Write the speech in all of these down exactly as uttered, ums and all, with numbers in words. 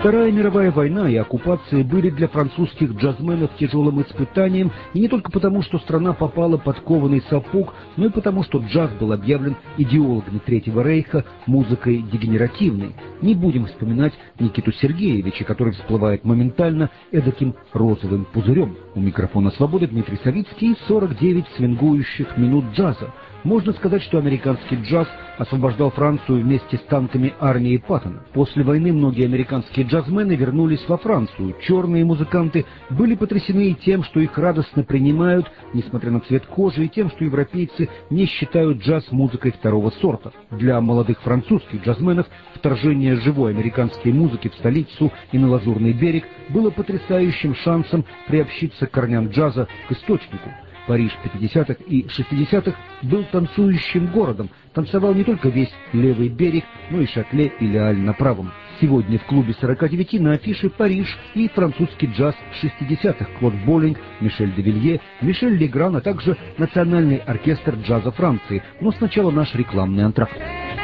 Вторая мировая война и оккупация были для французских джазменов тяжелым испытанием, и не только потому, что страна попала под кованый сапог, но и потому, что джаз был объявлен идеологами Третьего Рейха музыкой дегенеративной. Не будем вспоминать Никиту Сергеевича, который всплывает моментально эдаким розовым пузырем. У микрофона «Свободы» Дмитрий Савицкий, сорок девять свингующих минут джаза. Можно сказать, что американский джаз освобождал Францию вместе с танками армии Паттона. После войны многие американские джазмены вернулись во Францию. Черные музыканты были потрясены и тем, что их радостно принимают, несмотря на цвет кожи, и тем, что европейцы не считают джаз музыкой второго сорта. Для молодых французских джазменов вторжение живой американской музыки в столицу и на Лазурный берег было потрясающим шансом приобщиться к корням джаза, к источнику. Париж пятидесятых и шестидесятых был танцующим городом. Танцевал не только весь левый берег, но и Шатле и Леаль на правом. Сегодня в клубе сорока девяти на афише Париж и французский джаз шестидесятых, Клод Боллинг, Мишель де Вилье, Мишель Легран, а также Национальный оркестр джаза Франции. Но сначала наш рекламный антракт.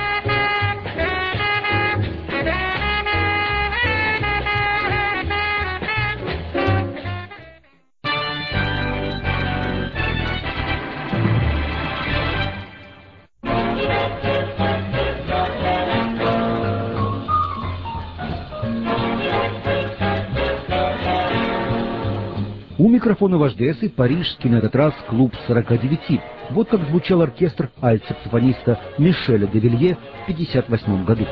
У микрофона ваш ДС и парижский на этот раз клуб сорока девяти. Вот как звучал оркестр альт-саксофониста Мишеля де Вилье в пятьдесят восьмом году.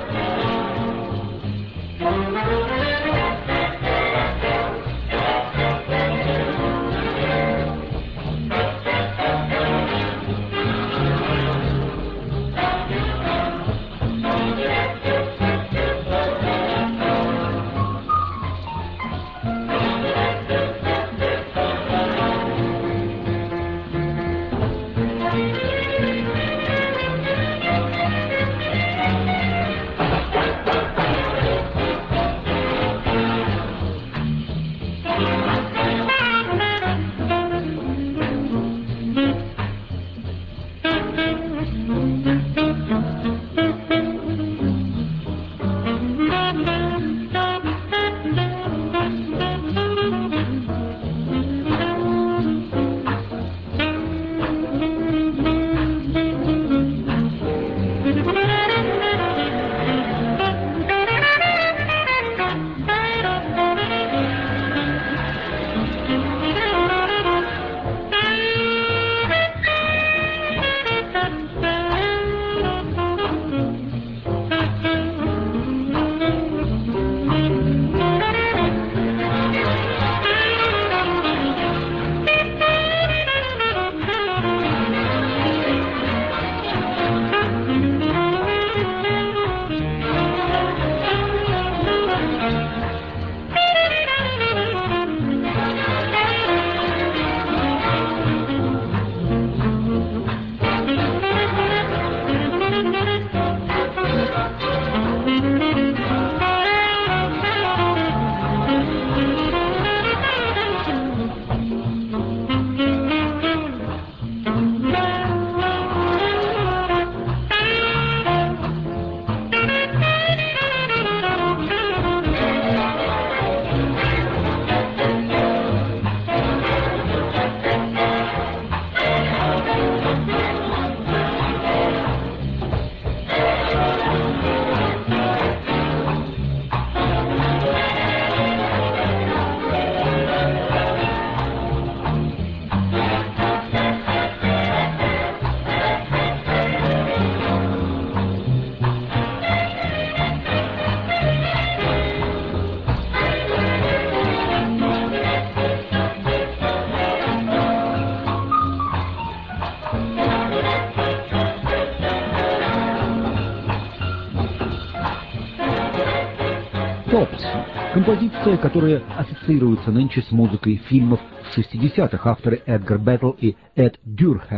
«Топс» — композиция, которая ассоциируется нынче с музыкой фильмов шестидесятых, авторы Эдгар Беттл и Эд Дюрхэм.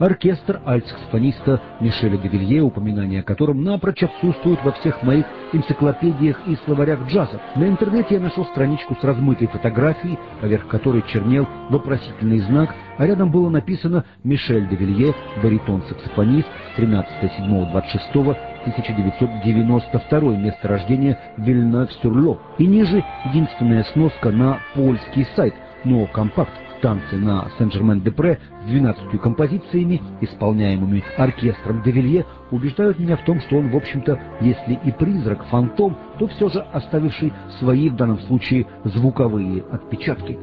оркестр альтсаксофониста Мишеля де Вилье, упоминание о котором напрочь отсутствует во всех моих энциклопедиях и словарях джаза. На интернете я нашел страничку с размытой фотографией, поверх которой чернел вопросительный знак, а рядом было написано «Мишель де Вилье, баритон-саксофонист, тринадцатое седьмое двадцать шестое тысяча девятьсот девяносто второй, место рождения Вильнёв-сюр-Ло». И ниже единственная сноска на польский сайт, но компакт «Танцы на Сен-Жермен-де-Пре» с двенадцатью композициями, исполняемыми оркестром де Вилье, убеждают меня в том, что он, в общем-то, если и призрак, фантом, то все же оставивший свои, в данном случае, звуковые отпечатки.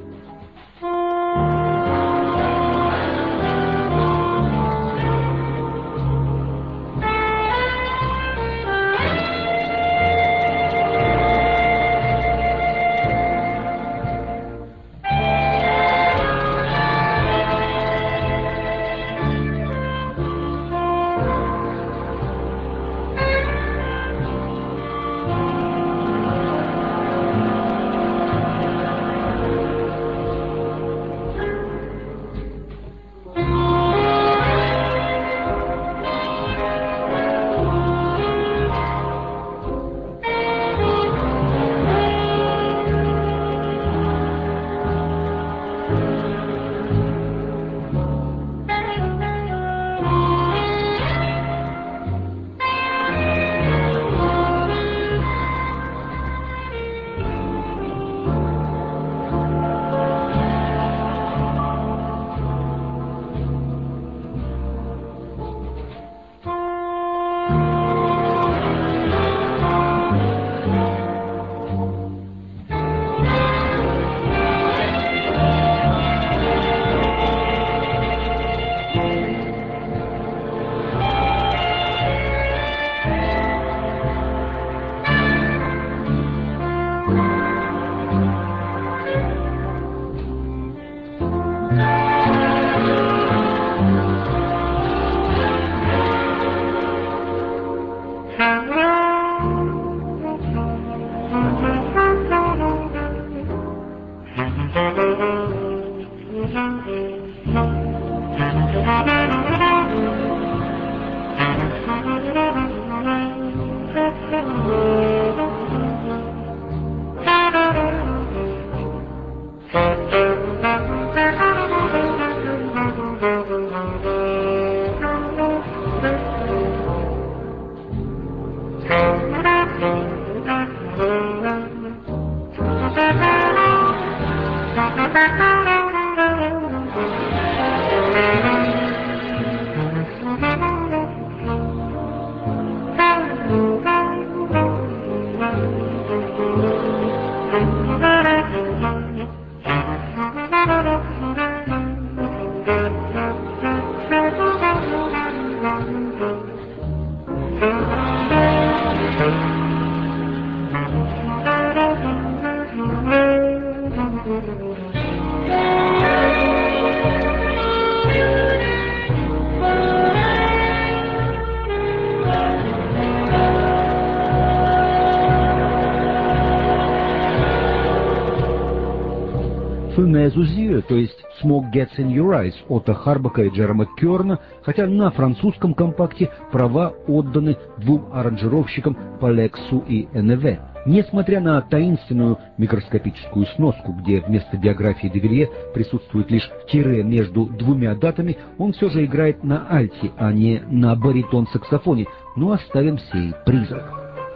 «Fumez-aux-yeux», то есть «Smoke Gets in Your Eyes» Отто Харбака и Джерома Кёрна, хотя на французском компакте права отданы двум аранжировщикам Полексу и Эневе. Несмотря на таинственную микроскопическую сноску, где вместо биографии де Вилье присутствует лишь тире между двумя датами, он все же играет на альте, а не на баритон-саксофоне, но оставим сей призрак.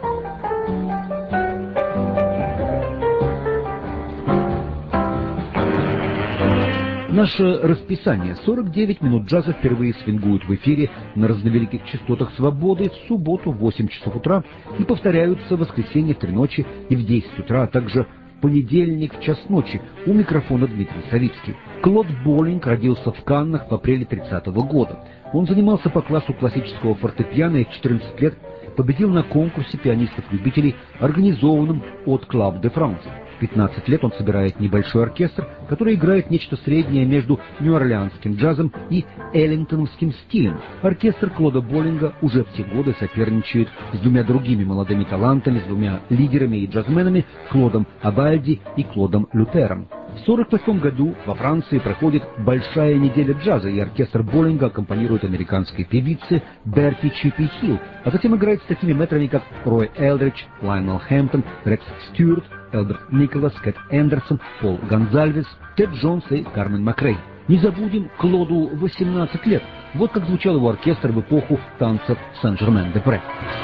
Наше расписание. сорок девять минут джаза впервые свингуют в эфире на разновеликих частотах «Свободы» в субботу в восемь часов утра и повторяются в воскресенье в три ночи и в десять утра, а также в понедельник в час ночи. У микрофона Дмитрий Савицкий. Клод Боллинг родился в Каннах в апреле тридцатого года. Он занимался по классу классического фортепиано и в четырнадцать лет победил на конкурсе пианистов-любителей, организованном от Club de France. В пятнадцать лет он собирает небольшой оркестр, который играет нечто среднее между нью-орлеанским джазом и эллингтоновским стилем. Оркестр Клода Боллинга уже в те годы соперничает с двумя другими молодыми талантами, с двумя лидерами и джазменами, Клодом Абальди и Клодом Лютером. В сорок восьмом году во Франции проходит Большая неделя джаза, и оркестр Боллинга аккомпанирует американской певице Берти Чиппи Хилл, а затем играет с такими метрами, как Рой Элдридж, Лайонел Хэмптон, Рекс Стюарт, Элберт Николас, Кэт Эндерсон, Пол Гонзальвес, Тед Джонс и Кармен Макрей. Не забудем Клоду восемнадцать лет. Вот как звучал его оркестр в эпоху танцев Сен-Жермен-де-Пре.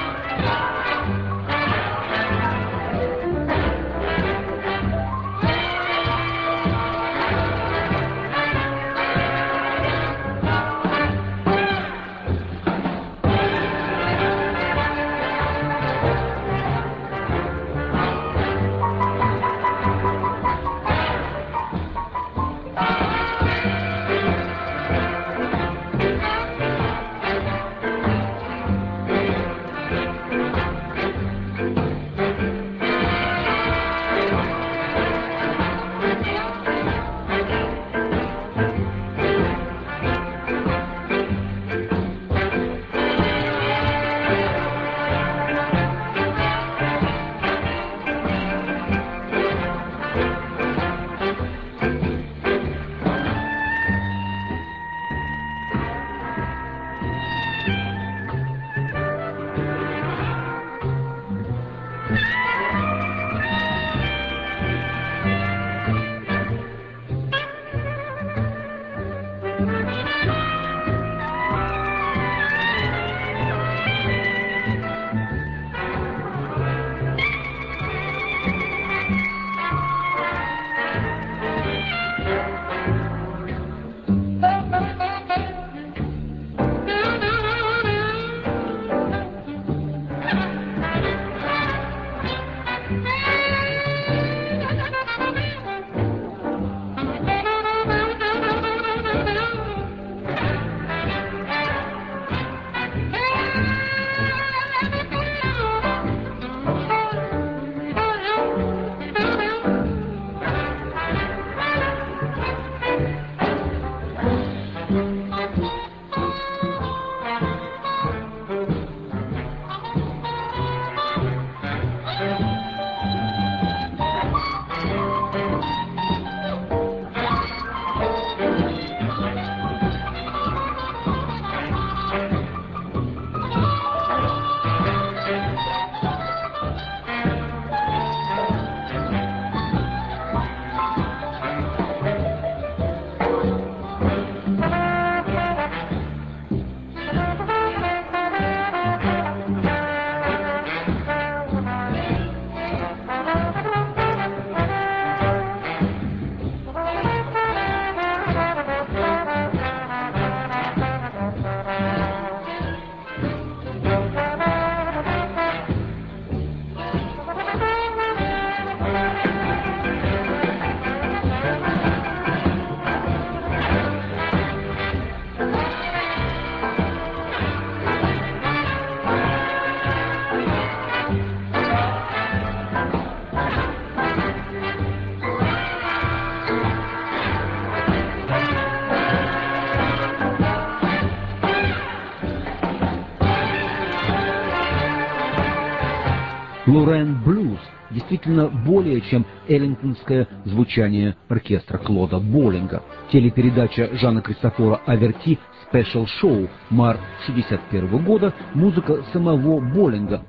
Лорен Блюз действительно более чем эллингтонское звучание оркестра Клода Боллинга. Телепередача Жана Кристофора Аверти «Спешл Шоу», март шестьдесят первого года, музыка самого Боллинга.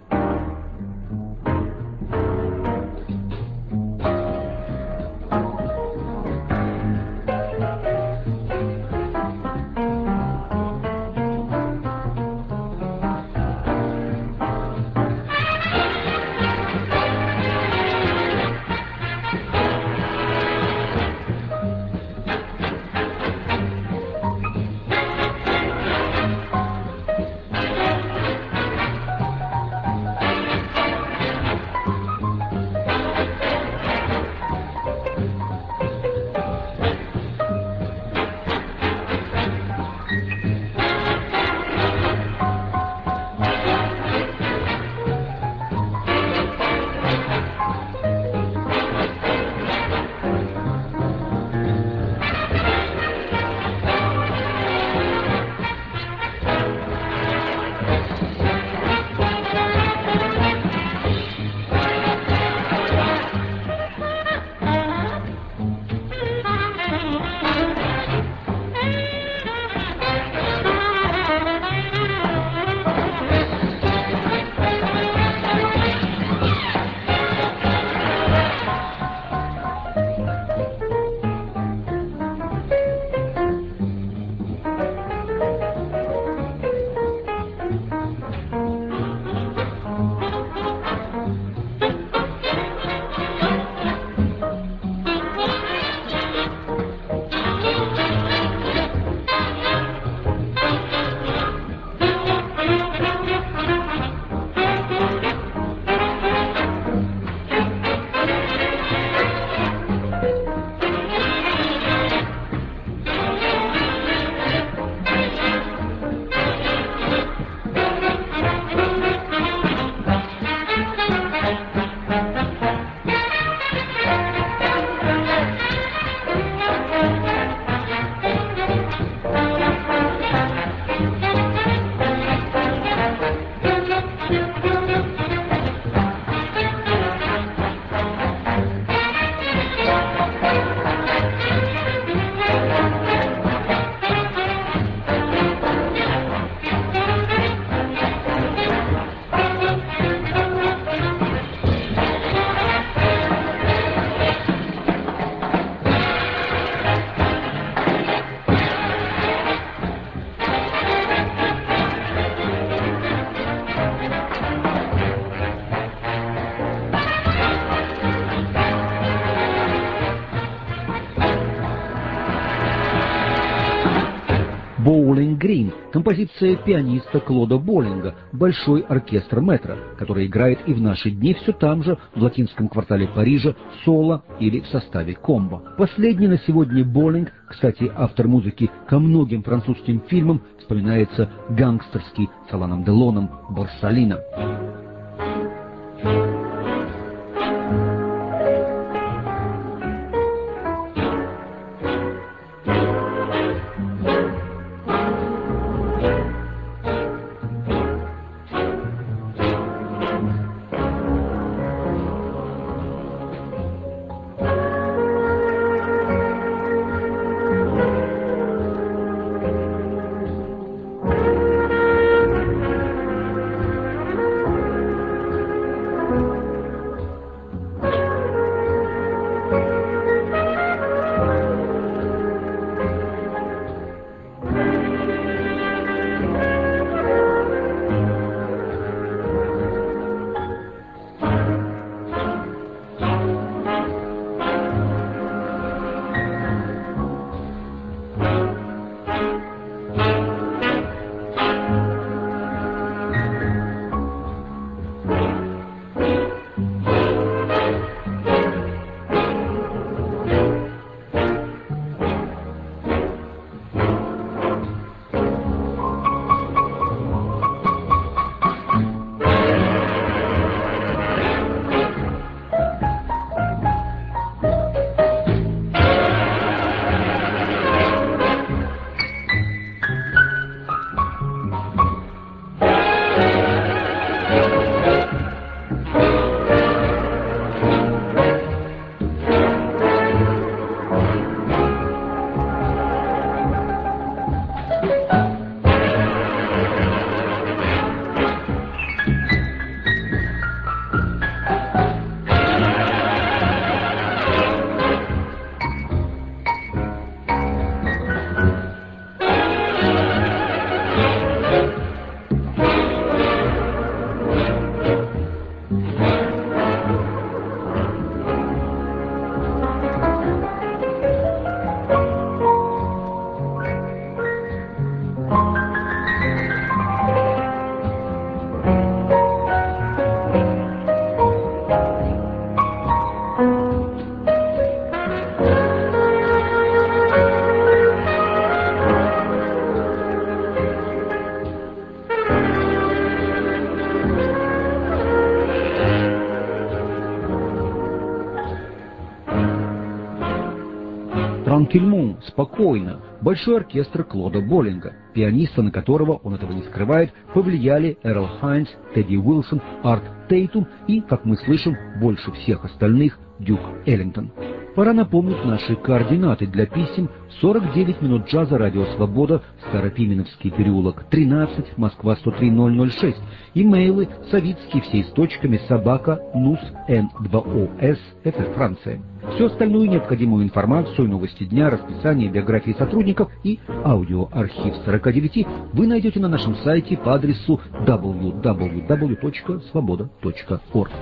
«Боулинг Грин» — композиция пианиста Клода Боллинга, большой оркестр метро, который играет и в наши дни все там же, в латинском квартале Парижа, соло или в составе комбо. Последний на сегодня Боллинг, кстати, автор музыки ко многим французским фильмам, вспоминается гангстерский с Аланом Делоном «Борсалино». «Транкильмон» — спокойно. Большой оркестр Клода Боллинга, пианиста, на которого, он этого не скрывает, повлияли Эрл Хайнс, Тедди Уилсон, Арт Тейтум и, как мы слышим, больше всех остальных, Дюк Эллингтон. Пора напомнить наши координаты для писем: сорок девять минут джаза, радио «Свобода», Старопименовский переулок, тринадцать, Москва сто три ноль ноль шесть. Имейлы: Савицкий, все с точками, собака, нус, эн два о эс, это Франция. Всю остальную необходимую информацию, новости дня, расписание, биографии сотрудников и аудиоархив сорок девять вы найдете на нашем сайте по адресу дабл ю дабл ю дабл ю точка свобода точка орг.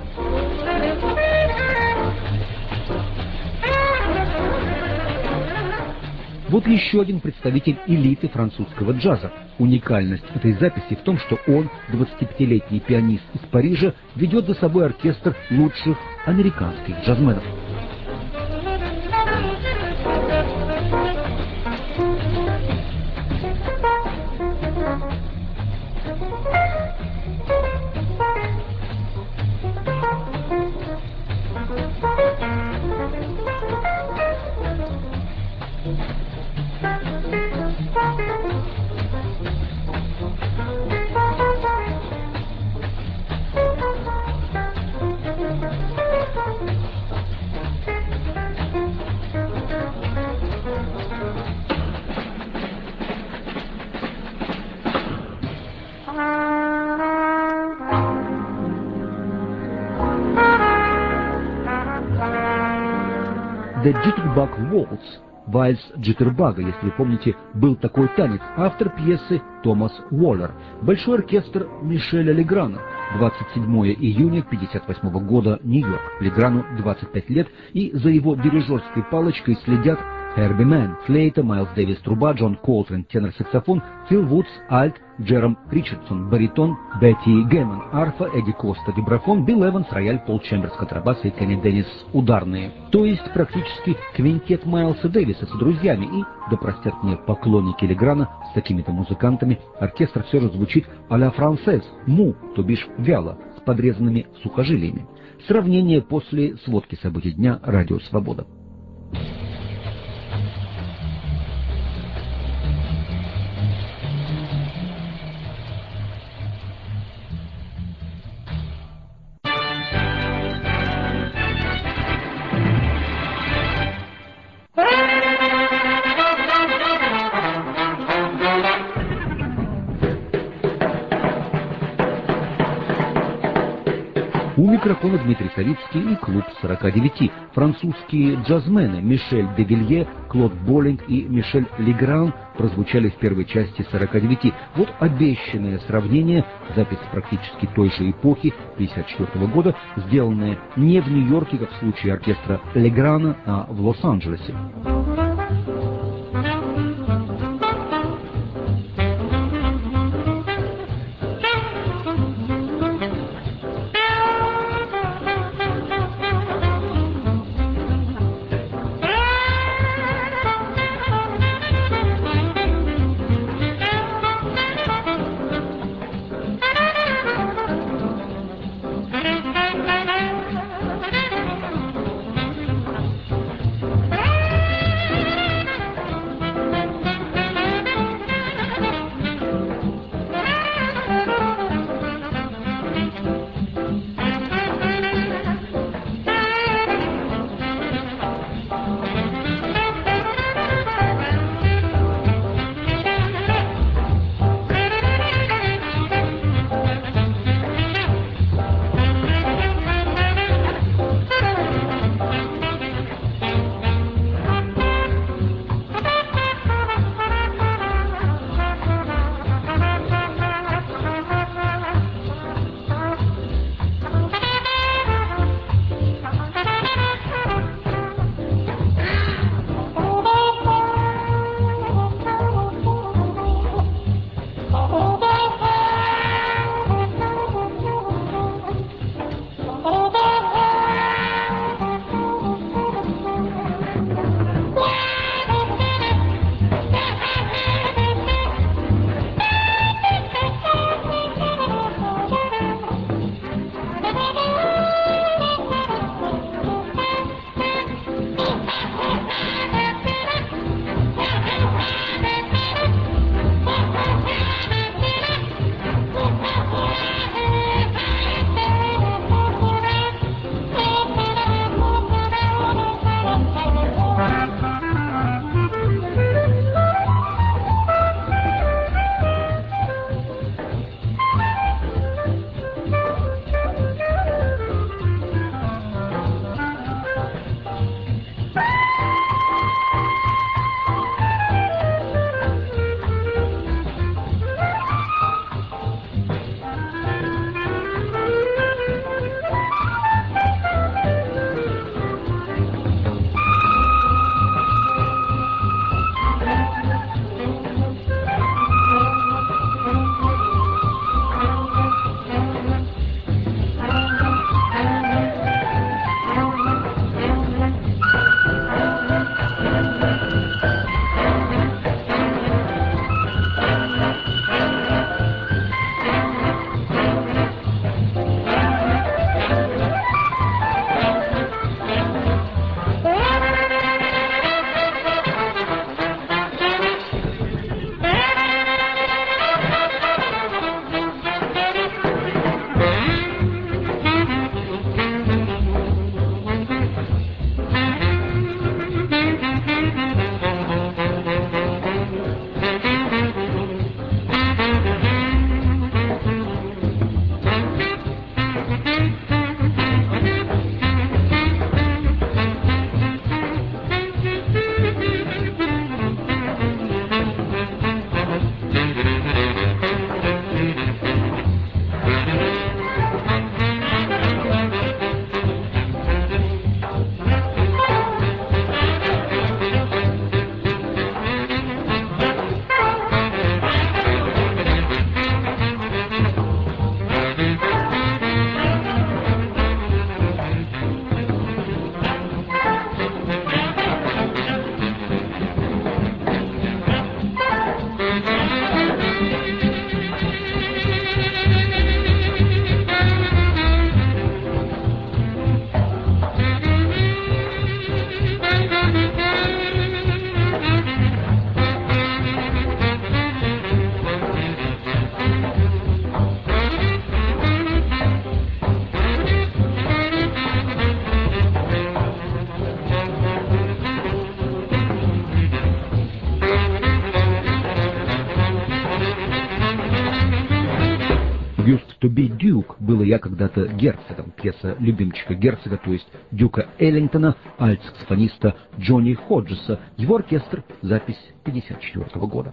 Вот еще один представитель элиты французского джаза. Уникальность этой записи в том, что он, двадцатипятилетний пианист из Парижа, ведет за собой оркестр лучших американских джазменов. The Jitterbug Waltz, вальс Джиттербага, если вы помните, был такой танец, автор пьесы Томас Уоллер, большой оркестр Мишеля Леграна, двадцать седьмого июня пятьдесят восьмого года, Нью-Йорк. Леграну двадцать пять лет, и за его дирижерской палочкой следят Херби Мэн — флейта, Майлз Дэвис — труба, Джон Колтрейн — тенор-саксофон, Фил Вудс — альт, Джером Ричардсон — баритон, Бетти Гэммон — арфа, Эдди Коста — вибрафон, Билл Эванс — рояль, Пол Чемберс — контрабас и Кенни Деннис — ударные. То есть практически квинтет Майлса Дэвиса с друзьями, и, да простят мне поклонники Леграна, с такими-то музыкантами оркестр все же звучит а-ля францез, му, то бишь вяло, с подрезанными сухожилиями. Сравнение после сводки событий дня «Радио Свобода». У микрофона Дмитрий Савицкий и клуб сорока девяти. Французские джазмены Мишель де Вилье, Клод Боллинг и Мишель Легран прозвучали в первой части сорока девяти. Вот обещанное сравнение, запись практически той же эпохи, пятьдесят четвёртого года, сделанная не в Нью-Йорке, как в случае оркестра Леграна, а в Лос-Анджелесе. «To be Duke» было «Я когда-то герцогом», пьеса любимчика герцога, то есть Дюка Эллингтона, альт-саксофониста Джонни Ходжеса, его оркестр, запись пятьдесят четвёртого года.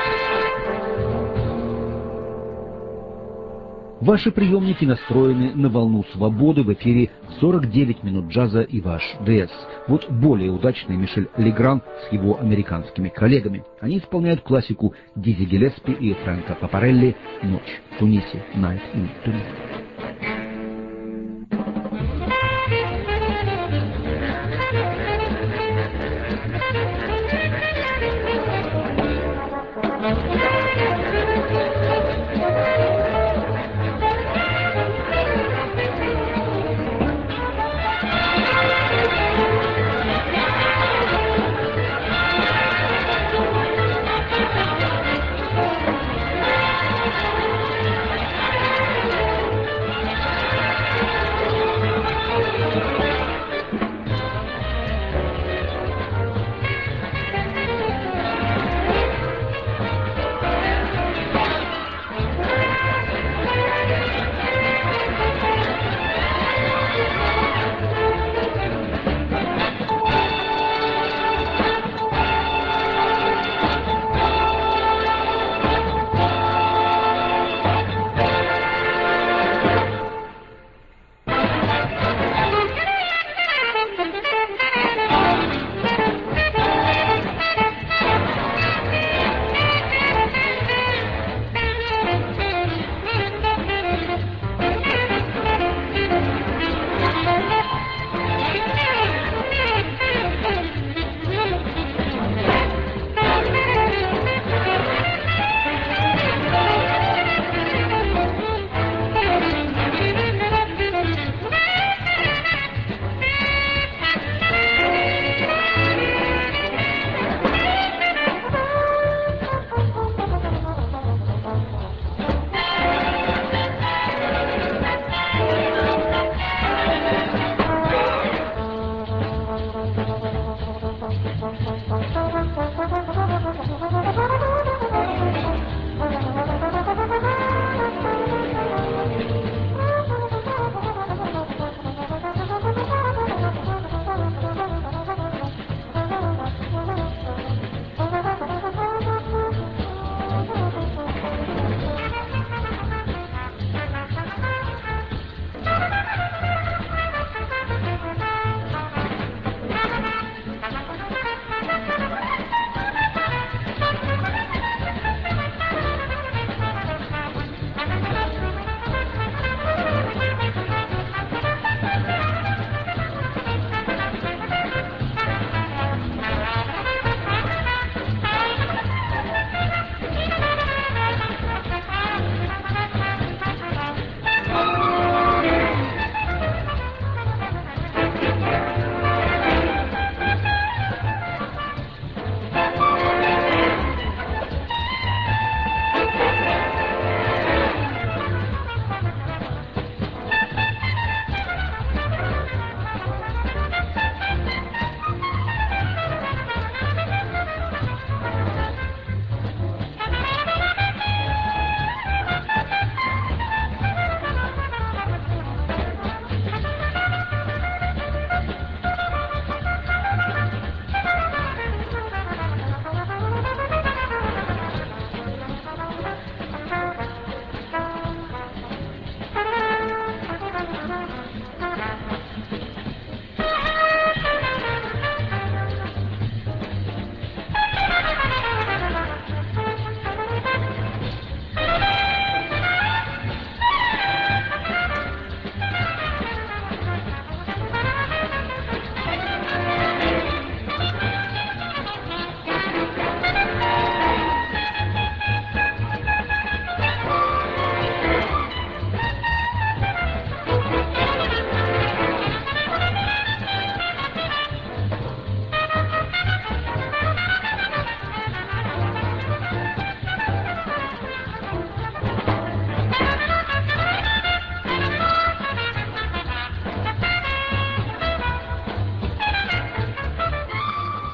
Ваши приемники настроены на волну свободы, в эфире сорок девять минут джаза и ваш ДС. Вот более удачный Мишель Легран с его американскими коллегами. Они исполняют классику Дизи Гиллеспи и Фрэнка Папарелли «Ночь в Тунисе», «Night in Tunis».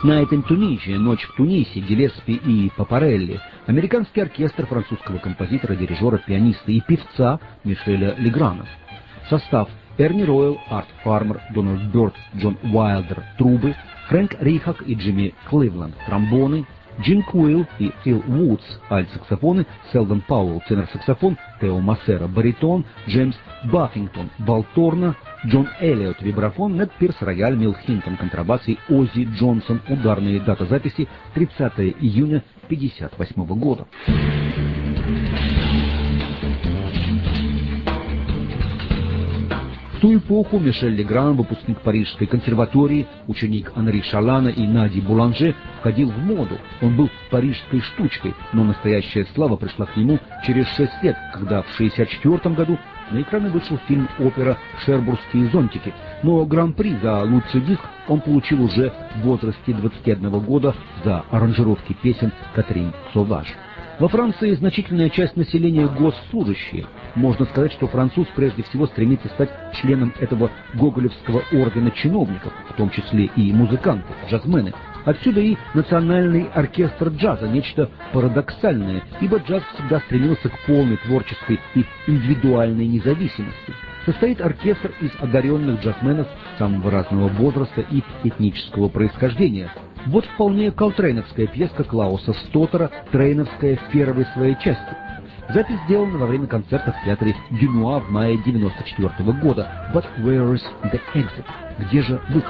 Night in Tunisia, «Ночь в Тунисе», Гиллеспи и Папарелли, американский оркестр французского композитора, дирижера, пианиста и певца Мишеля Леграна. Состав: Эрни Ройл, Арт Фармер, Дональд Бёрд, Джон Уайлдер — трубы, Фрэнк Рихак и Джимми Кливленд — тромбоны, Джин Куилл и Фил Вудс — альт-саксофоны, Селдон Пауэлл — тенор-саксофон, Тео Массера — баритон, Джеймс Баффингтон — валторна, Джон Эллиот — вибрафон, Нед Пирс — рояль, Мил Хинтон — контрабас и Оззи Джонсон — ударные. Дата записи тридцатое июня пятьдесят восьмого года. В ту эпоху Мишель Легран, выпускник Парижской консерватории, ученик Анри Шалана и Нади Буланже, входил в моду. Он был парижской штучкой, но настоящая слава пришла к нему через шесть лет, когда в шестьдесят четвёртом году на экраны вышел фильм-опера «Шербурские зонтики». Но гран-при за лучший диск он получил уже в возрасте двадцати одного года за аранжировки песен Катрин Соваж. Во Франции значительная часть населения госслужащие. Можно сказать, что француз прежде всего стремится стать членом этого гоголевского ордена чиновников, в том числе и музыканты, джазмены. Отсюда и национальный оркестр джаза, нечто парадоксальное, ибо джаз всегда стремился к полной творческой и индивидуальной независимости. Состоит оркестр из одаренных джазменов самого разного возраста и этнического происхождения. Вот вполне колтрейновская пьеска Клауса Стоттера, трейновская в первой своей части. Запись сделана во время концерта в театре Дюнуа в мае девяносто четвёртого года. But where is the exit? Где же выход?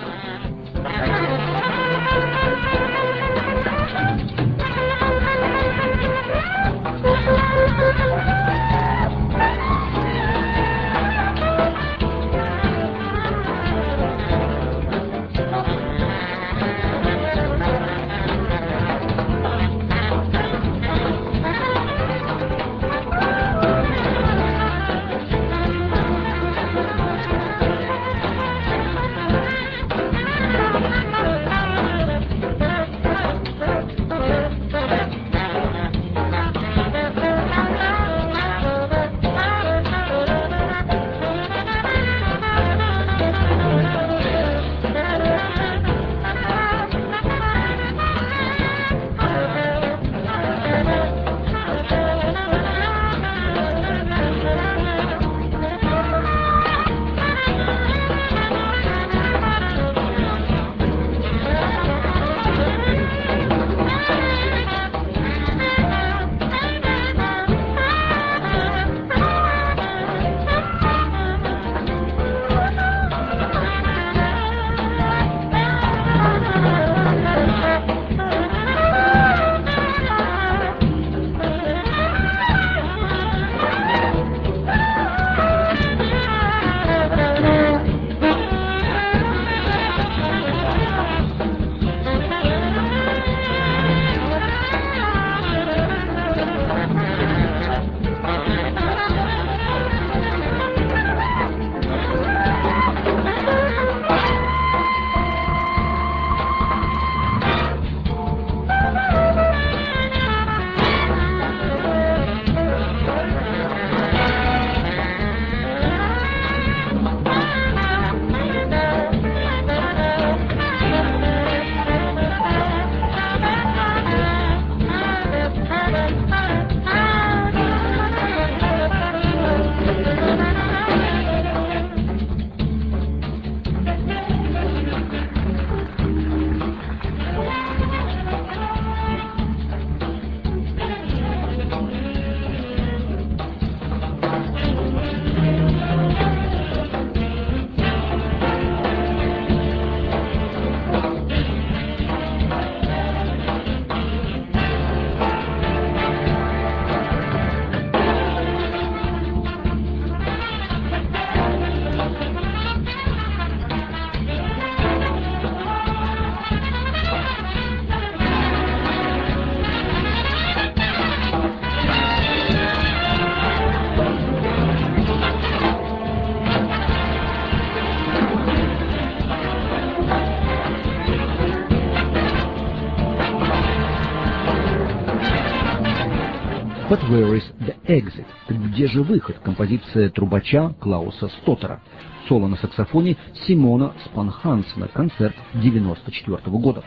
But where is the exit? Где же выход? Композиция трубача Клауса Стоттера. Соло на саксофоне Симона Спанхансена. Концерт девяносто четвёртого года.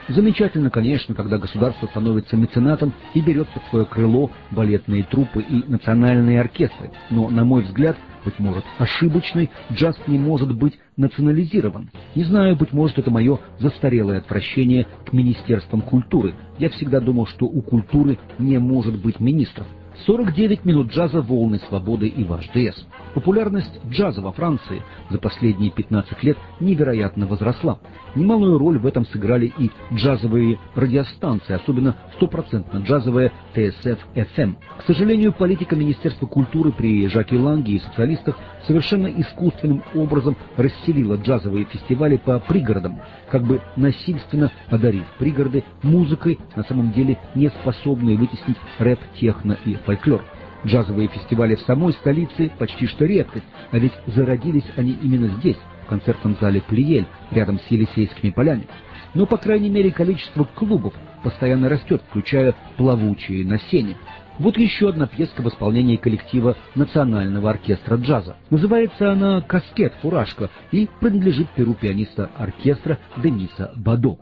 Замечательно, конечно, когда государство становится меценатом и берет под свое крыло балетные труппы и национальные оркестры. Но, на мой взгляд, быть может, ошибочный, джаз не может быть национализирован. Не знаю, быть может, это мое застарелое отвращение к министерствам культуры. Я всегда думал, что у культуры не может быть министров. сорок девять минут джаза «Волны свободы» и ваш ДС. Популярность джаза во Франции за последние пятнадцать лет невероятно возросла. Немалую роль в этом сыграли и джазовые радиостанции, особенно стопроцентно джазовая Т С Ф Эф Эм. К сожалению, политика Министерства культуры при Жаке Ланге и социалистах совершенно искусственным образом расселила джазовые фестивали по пригородам, как бы насильственно одарив пригороды музыкой, на самом деле не способной вытеснить рэп, техно и фольклор. Джазовые фестивали в самой столице почти что редкость, а ведь зародились они именно здесь, в концертном зале «Плиель», рядом с Елисейскими полями. Но, по крайней мере, количество клубов постоянно растет, включая «Плавучие на сене». Вот еще одна пьеска в исполнении коллектива Национального оркестра джаза. Называется она «Каскет, фуражка» и принадлежит перу пианиста оркестра Дениса Бадо.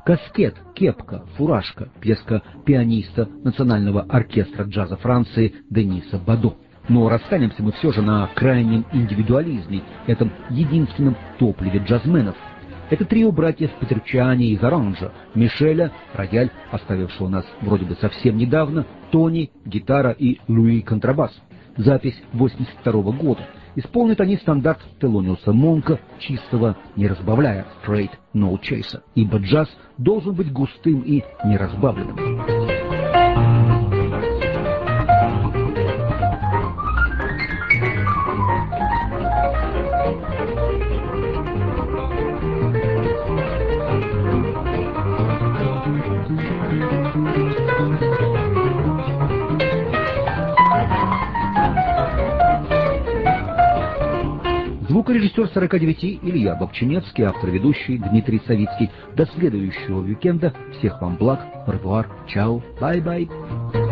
Каскет, кепка, фуражка, пьеска пианиста Национального оркестра джаза Франции Дениса Бадо. Но расстанемся мы все же на крайнем индивидуализме, этом единственном топливе джазменов. Это трио братьев Петруччиани из Оранжа, Мишеля, рояль, оставившего нас вроде бы совсем недавно, Тони, гитара и Луи, контрабас. Запись восемьдесят второго года. Исполнят они стандарт Телониуса Монка, чистого, не разбавляя, straight, no chaser, ибо джаз должен быть густым и неразбавленным. Звукорежиссер сорока девяти Илья Бобчиневский, автор-ведущий Дмитрий Савицкий. До следующего уикенда. Всех вам благ. Ревуар. Чао. Бай-бай.